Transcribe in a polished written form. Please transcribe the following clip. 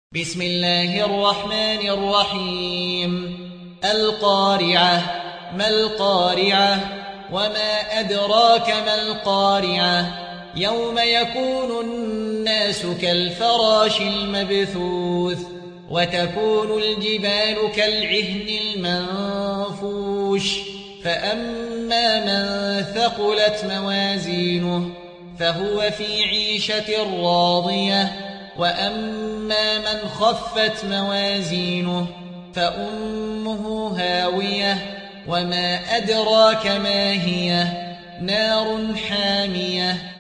بسم الله الرحمن الرحيم القارعة ما القارعة وما أدراك ما القارعة يوم يكون الناس كالفراش المبثوث وتكون الجبال كالعهن المنفوش فأما من ثقلت موازينه فهو في عيشة راضية وأما من خفت موازينه فأمه هاوية وما أدراك ما هي نار حامية